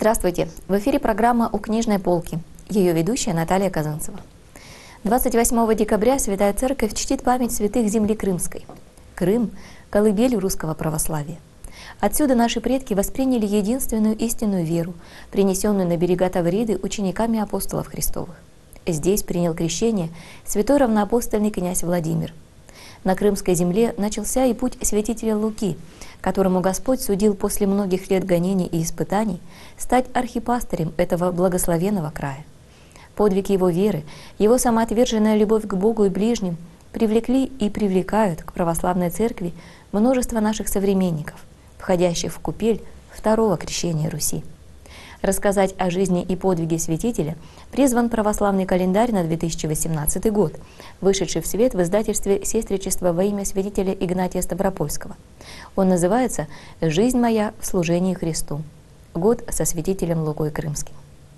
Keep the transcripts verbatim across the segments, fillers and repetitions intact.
Здравствуйте! В эфире программа «У книжной полки». Ее ведущая Наталья Казанцева. двадцать восьмого декабря Святая Церковь чтит память святых земли Крымской. Крым – колыбель русского православия. Отсюда наши предки восприняли единственную истинную веру, принесенную на берега Тавриды учениками апостолов Христовых. Здесь принял крещение святой равноапостольный князь Владимир. На Крымской земле начался и путь святителя Луки, которому Господь судил после многих лет гонений и испытаний стать архипастырем этого благословенного края. Подвиг его веры, его самоотверженная любовь к Богу и ближним привлекли и привлекают к православной церкви множество наших современников, входящих в купель второго крещения Руси. Рассказать о жизни и подвиге святителя призван православный календарь на две тысячи восемнадцатый год, вышедший в свет в издательстве «Сестричество во имя святителя Игнатия Ставропольского». Он называется «Жизнь моя в служении Христу». Год со святителем Лукой Крымским.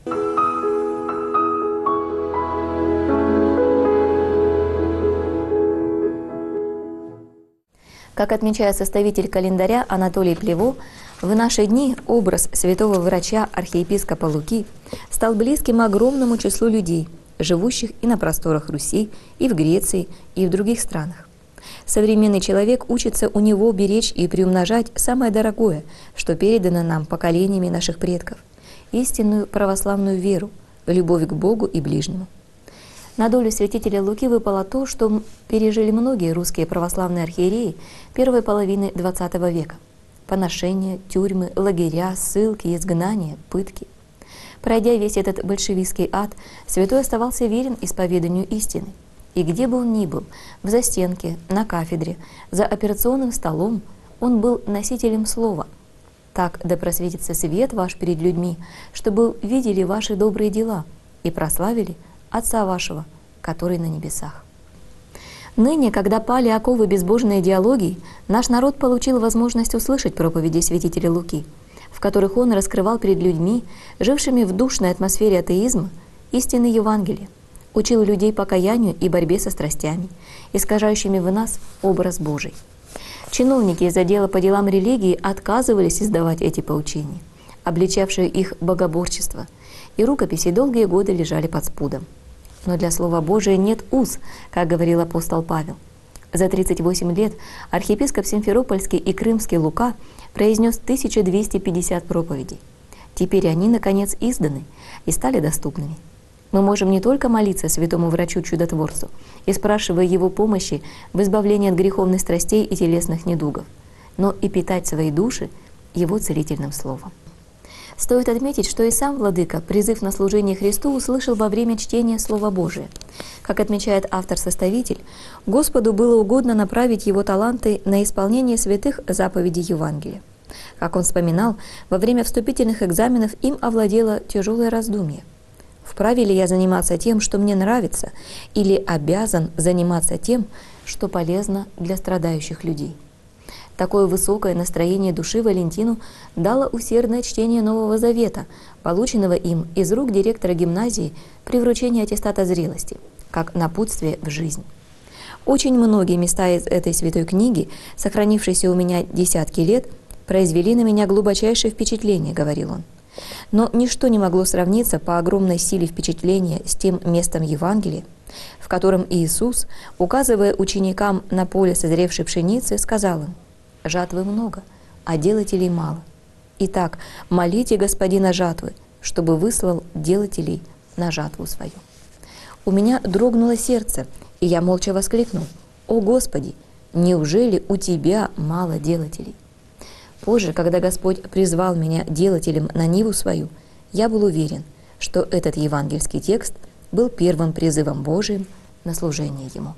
Как отмечает составитель календаря Анатолий Плево, в наши дни образ святого врача архиепископа Луки стал близким огромному числу людей, живущих и на просторах Руси, и в Греции, и в других странах. Современный человек учится у него беречь и приумножать самое дорогое, что передано нам поколениями наших предков – истинную православную веру, любовь к Богу и ближнему. На долю святителя Луки выпало то, что пережили многие русские православные архиереи первой половины двадцатого века. Поношения, тюрьмы, лагеря, ссылки, изгнания, пытки. Пройдя весь этот большевистский ад, святой оставался верен исповеданию истины. И где бы он ни был, в застенке, на кафедре, за операционным столом, он был носителем слова. Так да просветится свет ваш перед людьми, чтобы видели ваши добрые дела и прославили Отца вашего, который на небесах. Ныне, когда пали оковы безбожной идеологии, наш народ получил возможность услышать проповеди святителя Луки, в которых он раскрывал перед людьми, жившими в душной атмосфере атеизма, истины Евангелия, учил людей покаянию и борьбе со страстями, искажающими в нас образ Божий. Чиновники из отдела по делам религии отказывались издавать эти поучения, обличавшие их богоборчество, и рукописи долгие годы лежали под спудом. Но для Слова Божия нет уз, как говорил апостол Павел. За тридцать восемь лет архиепископ Симферопольский и Крымский Лука произнес тысячу двести пятьдесят проповедей. Теперь они, наконец, изданы и стали доступными. Мы можем не только молиться святому врачу-чудотворцу и спрашивая его помощи в избавлении от греховных страстей и телесных недугов, но и питать свои души его целительным словом. Стоит отметить, что и сам владыка призыв на служение Христу услышал во время чтения Слова Божия. Как отмечает автор-составитель, Господу было угодно направить его таланты на исполнение святых заповедей Евангелия. Как он вспоминал, во время вступительных экзаменов им овладело тяжелое раздумье. Вправе ли я заниматься тем, что мне нравится, или обязан заниматься тем, что полезно для страдающих людей? Такое высокое настроение души Валентину дало усердное чтение Нового Завета, полученного им из рук директора гимназии при вручении аттестата зрелости, как напутствие в жизнь. Очень многие места из этой святой книги, сохранившейся у меня десятки лет, произвели на меня глубочайшее впечатление, говорил он. Но ничто не могло сравниться по огромной силе впечатления с тем местом Евангелия, в котором Иисус, указывая ученикам на поле созревшей пшеницы, сказал им: «Жатвы много, а делателей мало. Итак, молите Господина жатвы, чтобы выслал делателей на жатву свою». У меня дрогнуло сердце, и я молча воскликнул: «О Господи, неужели у Тебя мало делателей?» Позже, когда Господь призвал меня делателем на ниву свою, я был уверен, что этот евангельский текст был первым призывом Божиим на служение Ему.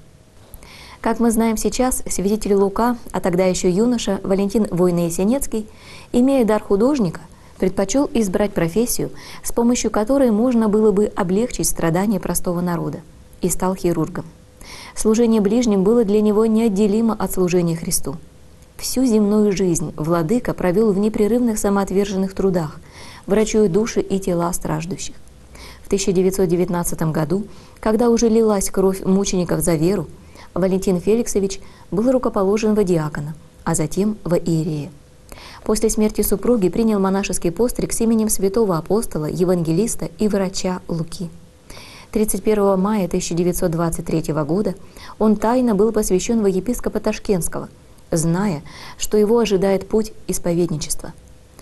Как мы знаем сейчас, святитель Лука, а тогда еще юноша Валентин Войно-Ясенецкий, имея дар художника, предпочел избрать профессию, с помощью которой можно было бы облегчить страдания простого народа, и стал хирургом. Служение ближним было для него неотделимо от служения Христу. Всю земную жизнь владыка провел в непрерывных самоотверженных трудах, врачуя души и тела страждущих. В тысяча девятьсот девятнадцатом году, когда уже лилась кровь мучеников за веру, Валентин Феликсович был рукоположен во диакона, а затем во иерея. После смерти супруги принял монашеский постриг с именем святого апостола, евангелиста и врача Луки. тридцать первого мая тысяча девятьсот двадцать третьего года он тайно был посвящен во епископа Ташкентского, зная, что его ожидает путь исповедничества.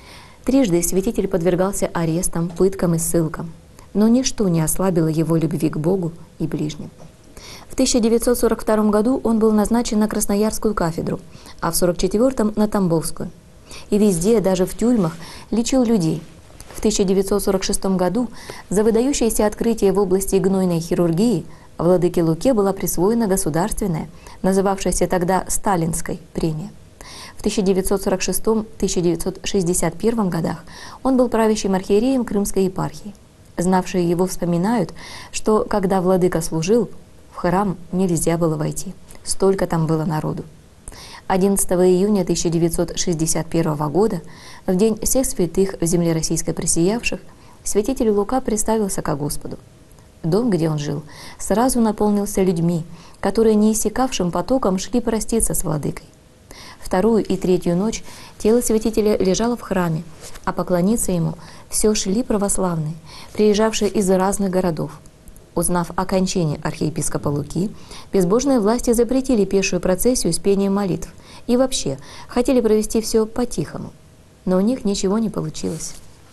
Трижды святитель подвергался арестам, пыткам и ссылкам, но ничто не ослабило его любви к Богу и ближним. В тысяча девятьсот сорок втором году он был назначен на Красноярскую кафедру, а в сорок четвёртом на Тамбовскую. И везде, даже в тюрьмах, лечил людей. В тысяча девятьсот сорок шестом году за выдающееся открытие в области гнойной хирургии владыке Луке была присвоена государственная, называвшаяся тогда Сталинской, премия. В тысяча девятьсот сорок шестом — тысяча девятьсот шестьдесят первом годах он был правящим архиереем Крымской епархии. Знавшие его вспоминают, что когда владыка служил, в храм нельзя было войти, столько там было народу. одиннадцатого июня тысяча девятьсот шестьдесят первого года, в день всех святых в земле российской пресиявших, святитель Лука представился ко Господу. Дом, где он жил, сразу наполнился людьми, которые неиссякавшим потоком шли проститься с владыкой. Вторую и третью ночь тело святителя лежало в храме, а поклониться ему все шли православные, приезжавшие из разных городов. Узнав о кончине архиепископа Луки, безбожные власти запретили пешую процессию с пением молитв и вообще хотели провести все по-тихому. Но у них ничего не получилось.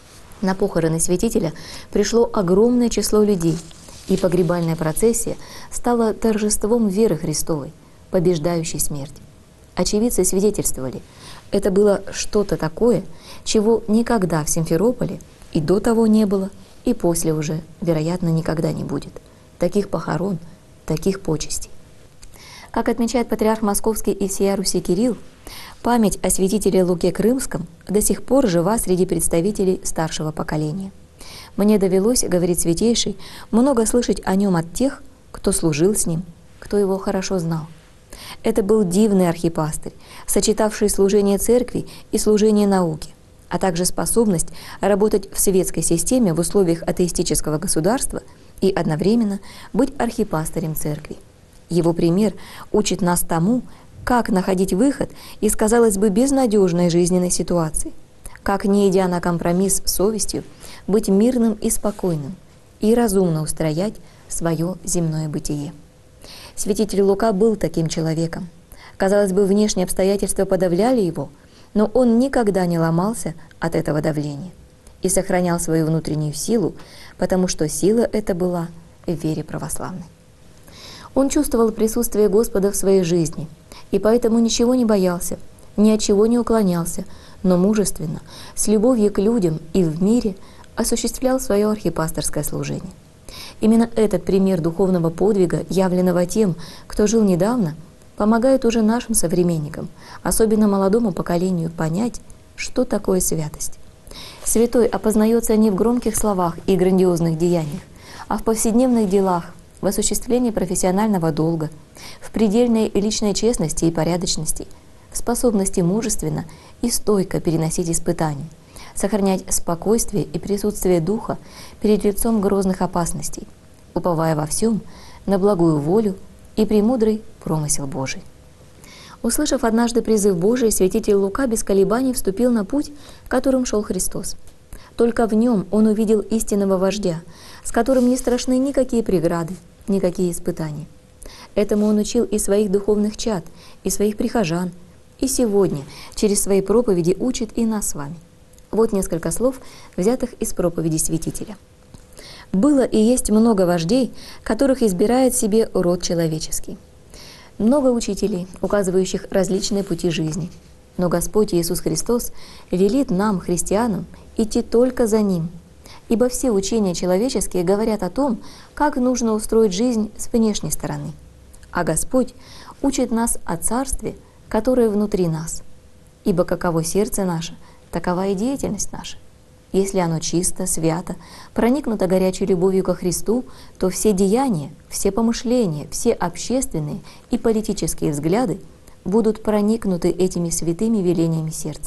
На похороны святителя пришло огромное число людей, и погребальная процессия стала торжеством веры Христовой, побеждающей смерть. Очевидцы свидетельствовали, это было что-то такое, чего никогда в Симферополе и до того не было, и после уже, вероятно, никогда не будет. Таких похорон, таких почестей. Как отмечает патриарх Московский и всея Руси Кирилл, память о святителе Луке Крымском до сих пор жива среди представителей старшего поколения. Мне довелось, говорит Святейший, много слышать о нем от тех, кто служил с ним, кто его хорошо знал. Это был дивный архипастырь, сочетавший служение церкви и служение науке, а также способность работать в светской системе в условиях атеистического государства и одновременно быть архипастырем церкви. Его пример учит нас тому, как находить выход из, казалось бы, безнадежной жизненной ситуации, как, не идя на компромисс с совестью, быть мирным и спокойным и разумно устроять свое земное бытие. Святитель Лука был таким человеком. Казалось бы, внешние обстоятельства подавляли его, но он никогда не ломался от этого давления и сохранял свою внутреннюю силу, потому что сила эта была в вере православной. Он чувствовал присутствие Господа в своей жизни, и поэтому ничего не боялся, ни от чего не уклонялся, но мужественно, с любовью к людям и в мире осуществлял свое архипасторское служение. Именно этот пример духовного подвига, явленного тем, кто жил недавно, помогает уже нашим современникам, особенно молодому поколению, понять, что такое святость. Святой опознается не в громких словах и грандиозных деяниях, а в повседневных делах, в осуществлении профессионального долга, в предельной личной честности и порядочности, в способности мужественно и стойко переносить испытания, сохранять спокойствие и присутствие духа перед лицом грозных опасностей, уповая во всем на благую волю и премудрый промысел Божий. Услышав однажды призыв Божий, святитель Лука без колебаний вступил на путь, которым шел Христос. Только в нем он увидел истинного вождя, с которым не страшны никакие преграды, никакие испытания. Этому он учил и своих духовных чад, и своих прихожан, и сегодня через свои проповеди учит и нас с вами. Вот несколько слов, взятых из проповеди святителя. «Было и есть много вождей, которых избирает себе род человеческий. Много учителей, указывающих различные пути жизни. Но Господь Иисус Христос велит нам, христианам, идти только за Ним. Ибо все учения человеческие говорят о том, как нужно устроить жизнь с внешней стороны. А Господь учит нас о Царстве, которое внутри нас. Ибо каково сердце наше, такова и деятельность наша. Если оно чисто, свято, проникнуто горячей любовью ко Христу, то все деяния, все помышления, все общественные и политические взгляды будут проникнуты этими святыми велениями сердца.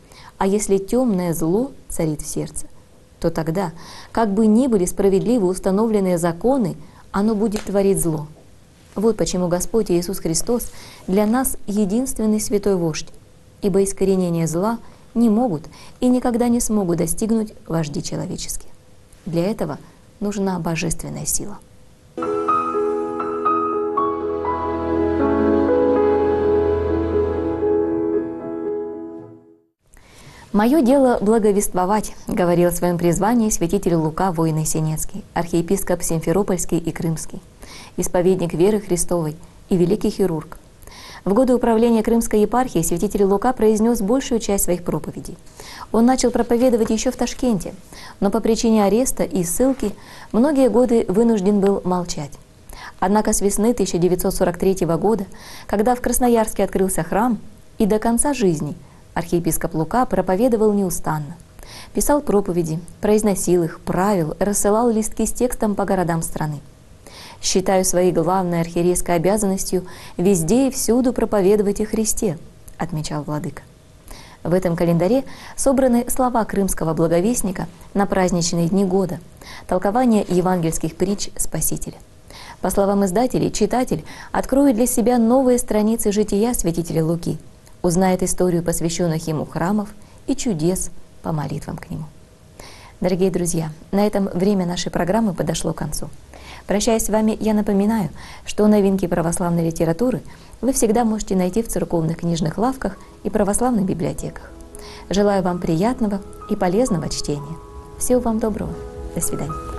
А если темное зло царит в сердце, то тогда, как бы ни были справедливо установленные законы, оно будет творить зло. Вот почему Господь Иисус Христос для нас единственный святой вождь, ибо искоренение зла не могут и никогда не смогут достигнуть вожди человеческие. Для этого нужна божественная сила. «Мое дело благовествовать», — говорил в своем призвании святитель Лука Войно-Сенецкий, архиепископ Симферопольский и Крымский, исповедник веры Христовой и великий хирург. В годы управления Крымской епархией святитель Лука произнес большую часть своих проповедей. Он начал проповедовать еще в Ташкенте, но по причине ареста и ссылки многие годы вынужден был молчать. Однако с весны тысяча девятьсот сорок третьего года, когда в Красноярске открылся храм, и до конца жизни архиепископ Лука проповедовал неустанно. Писал проповеди, произносил их, правил, рассылал листки с текстом по городам страны. «Считаю своей главной архиерейской обязанностью везде и всюду проповедовать о Христе», — отмечал владыка. В этом календаре собраны слова крымского благовестника на праздничные дни года, толкование евангельских притч Спасителя. По словам издателей, читатель откроет для себя новые страницы жития святителя Луки, узнает историю посвященных ему храмов и чудес по молитвам к нему. Дорогие друзья, на этом время нашей программы подошло к концу. Прощаясь с вами, я напоминаю, что новинки православной литературы вы всегда можете найти в церковных книжных лавках и православных библиотеках. Желаю вам приятного и полезного чтения. Всего вам доброго. До свидания.